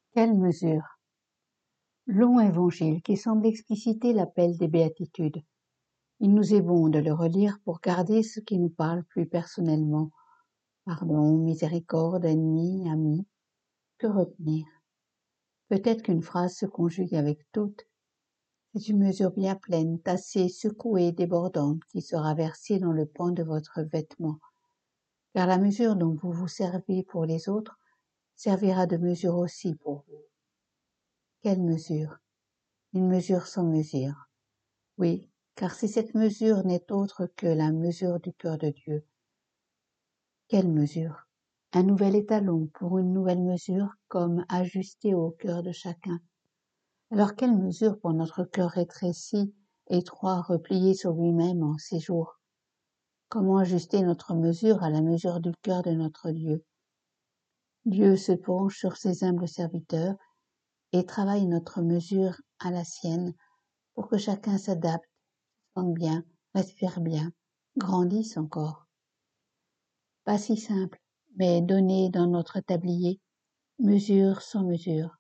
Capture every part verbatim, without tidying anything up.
Quelle mesure! Long évangile qui semble expliciter l'appel des béatitudes. Il nous est bon de le relire pour garder ce qui nous parle plus personnellement. Pardon, miséricorde, ennemi, ami. Que retenir? Peut-être qu'une phrase se conjugue avec toutes. C'est une mesure bien pleine, tassée, secouée, débordante, qui sera versée dans le pan de votre vêtement. Car la mesure dont vous vous servez pour les autres servira de mesure aussi pour vous. Quelle mesure? Une mesure sans mesure. Oui, car si cette mesure n'est autre que la mesure du cœur de Dieu. Quelle mesure? Un nouvel étalon pour une nouvelle mesure, comme ajusté au cœur de chacun. Alors quelle mesure pour notre cœur rétréci, étroit, replié sur lui-même en ces jours? Comment ajuster notre mesure à la mesure du cœur de notre Dieu? Dieu se penche sur ses humbles serviteurs et travaille notre mesure à la sienne pour que chacun s'adapte, se sente bien, respire bien, grandisse encore. Pas si simple, mais donné dans notre tablier, mesure sans mesure.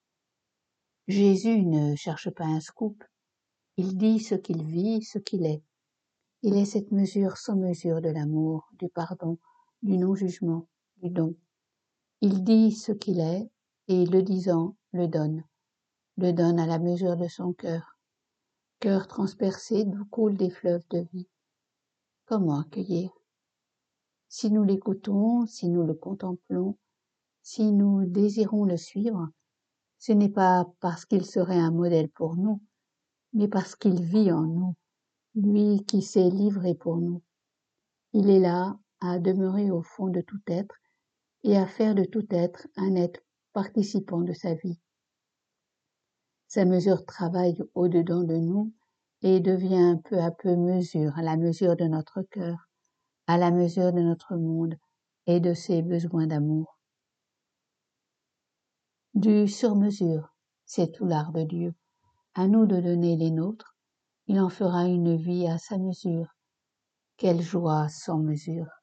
Jésus ne cherche pas un scoop, il dit ce qu'il vit, ce qu'il est. Il est cette mesure sans mesure de l'amour, du pardon, du non-jugement, du don. Il dit ce qu'il est, et le disant, le donne. Le donne à la mesure de son cœur. Cœur transpercé d'où coulent des fleuves de vie. Comment accueillir? Si nous l'écoutons, si nous le contemplons, si nous désirons le suivre, ce n'est pas parce qu'il serait un modèle pour nous, mais parce qu'il vit en nous, lui qui s'est livré pour nous. Il est là à demeurer au fond de tout être et à faire de tout être un être participant de sa vie. Sa mesure travaille au-dedans de nous et devient peu à peu mesure, à la mesure de notre cœur, à la mesure de notre monde et de ses besoins d'amour. Du sur-mesure, c'est tout l'art de Dieu. À nous de donner les nôtres, il en fera une vie à sa mesure. Quelle joie sans mesure!